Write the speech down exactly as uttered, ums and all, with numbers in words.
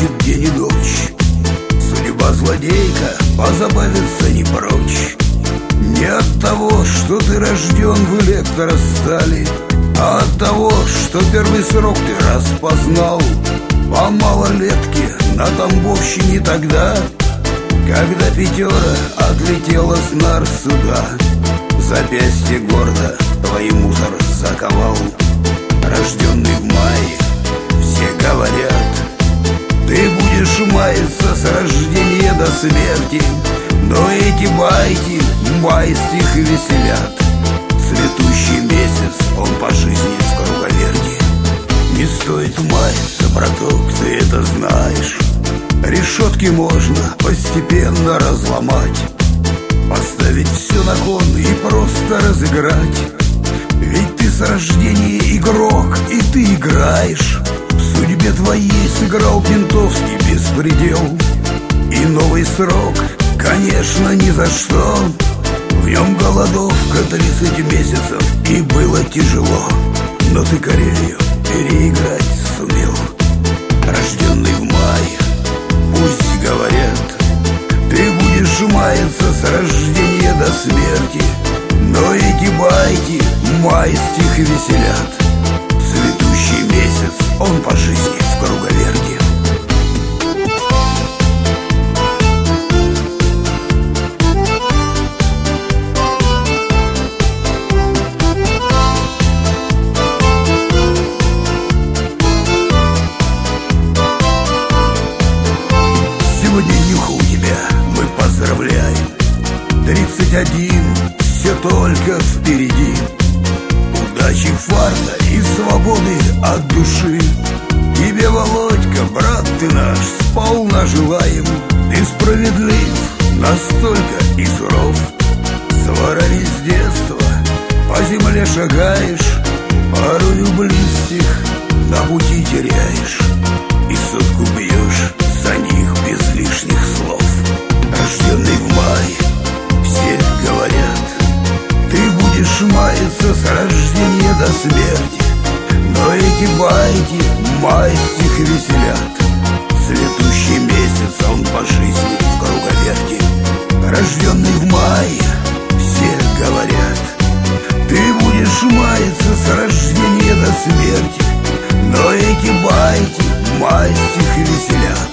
мучит день и ночь. Судьба злодейка, позабавиться не прочь. Не от того, что ты рожден в электростали, а от того, что первый срок ты распознал по малолетке на Тамбовщине тогда, когда пятера отлетела с нар суда. Запястье гордо твой мусор заковал. Рожденный в мае, все говорят, ты будешь маяться с рождения до смерти. Но эти байки майских веселят. Цветущий месяц, он по жизни в круговерти. Не стоит маяться, браток, ты это знаешь. Решетки можно постепенно разломать, поставить все на кон и просто разыграть. Ведь ты с рождения игрок, и ты играешь. В судьбе твоей сыграл ментовский беспредел. И новый срок, конечно, ни за что. В нем голодовка тридцать месяцев, и было тяжело. Но ты Карелию переиграть сумел. Рожденный в мае, пусть говорят, ты будешь маяться с рождения до смерти. Но эти байки майских веселят. Цветущий месяц, он по жизни в круговерти. Сегодня нюха у тебя, мы поздравляем. Тридцать один, все только впереди. Удачи, фарта и свободы от души. Тебе, Володька, брат ты наш, сполна желаем. Ты справедлив, настолько и суров. Сварали с детства, по земле шагаешь. Порою близких на пути теряешь. И сотку бьешь за них без лишних слов. Рожденный в мае, все говорят, ты будешь маяться с рождения до смерти. Но эти байки майских веселят. Цветущий месяц, он по жизни в круговерти. Рожденный в мае, все говорят, ты будешь маяться с рождения до смерти. Но эти байки майских веселят.